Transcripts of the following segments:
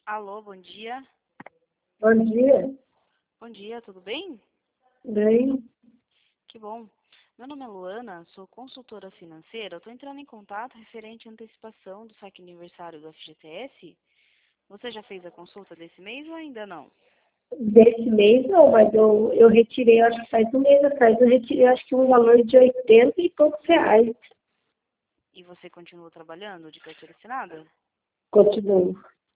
Alô, bom dia. Bom dia. Bom dia, tudo bem? Bem, Que bom. Meu nome é Luana, sou consultora financeira. Estou entrando em contato referente à antecipação do saque aniversário do FGTS. Você já fez a consulta desse mês ou ainda não? desse mês não, mas eu retirei, acho que faz um mês atrás, eu retirei acho que um valor de 80 e poucos reais. E você continua trabalhando de carteira assinada? Continuo.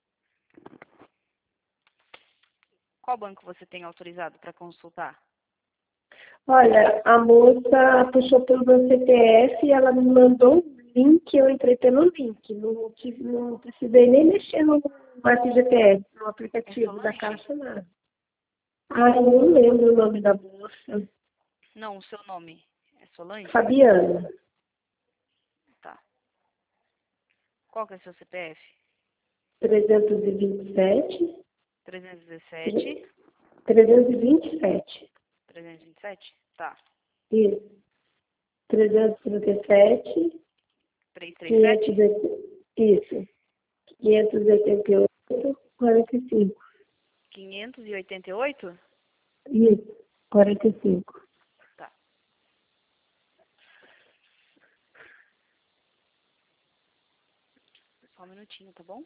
Qual banco você tem autorizado para consultar? Olha, a moça puxou pelo meu CPF e ela me mandou um link, eu entrei pelo link. Não precisei nem mexer no FGTS, no É aplicativo da Solange? Caixa, nada. Ah, eu não lembro o nome da moça. Não, o seu nome é Solange? Fabiana. Tá. Qual que é o seu CPF? 327. 317? 327. 327? Tá. Isso. 337, 500, 337? isso, 588, 45. 588? Isso, 45. Tá. Só um minutinho, tá bom?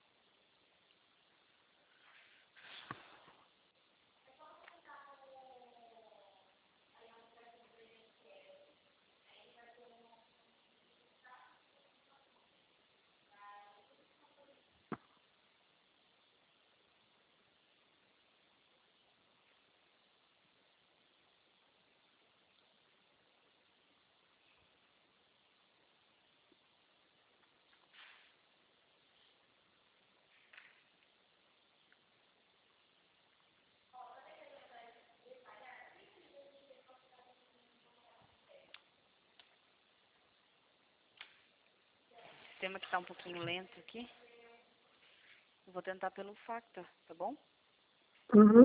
O sistema que tá um pouquinho lento aqui. Eu vou tentar pelo Facta, tá bom? Uhum.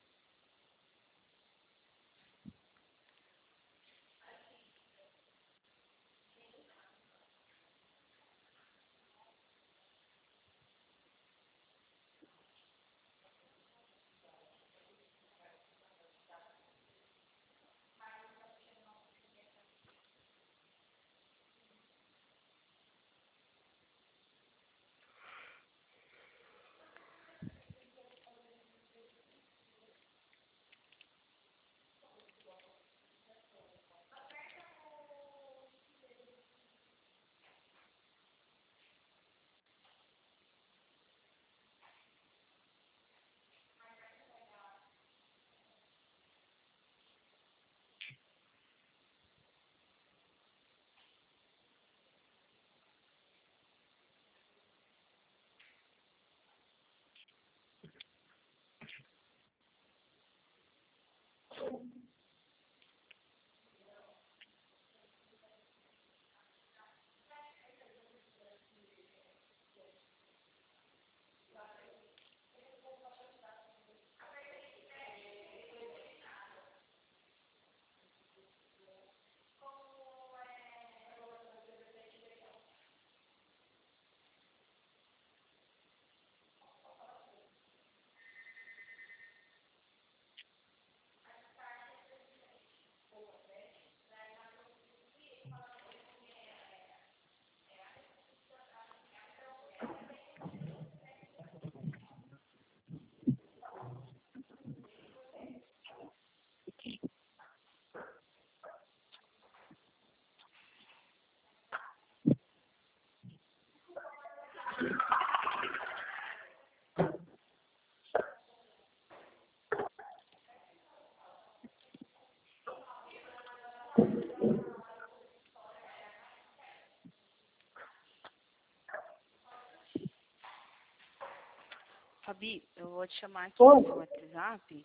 Fabi, eu vou te chamar aqui no seu Bom, WhatsApp.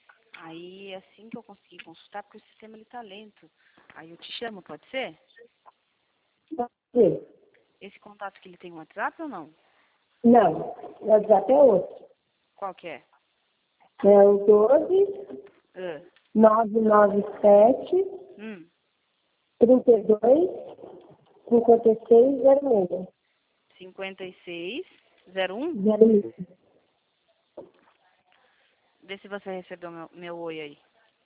Aí, assim que eu conseguir consultar, porque o sistema ele tá lento. Aí eu te chamo, pode ser? sim. Esse contato que ele tem um WhatsApp ou não? Não, o WhatsApp é outro. Qual que é? É o 12 Ah, 997 hum, 32 56 06. 5601? 06. Vê se você recebeu meu oi aí.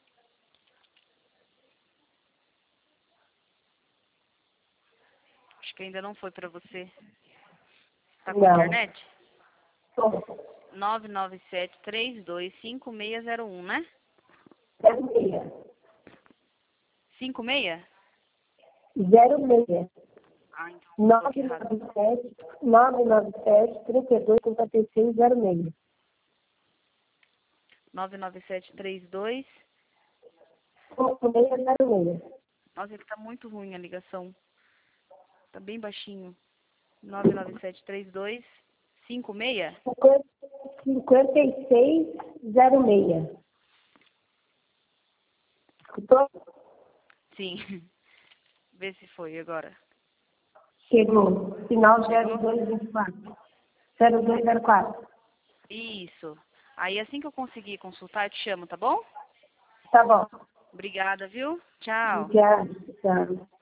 Acho que ainda não foi pra você. Tá com Não. internet? Tô. 997-325601, né? 06. 56? 06. Ah, então eu coloquei errado. 997 32 56 06. 99732. 5606. Nossa, é que tá muito ruim a ligação. Tá bem baixinho. 99732 56? 5606. Escutou? Sim. Vê se foi agora. Chegou. Final Chegou? 0224. 0204. Isso. Aí assim que eu conseguir consultar, eu te chamo, tá bom? Tá bom. Obrigada, viu? Tchau. Obrigada. Tchau.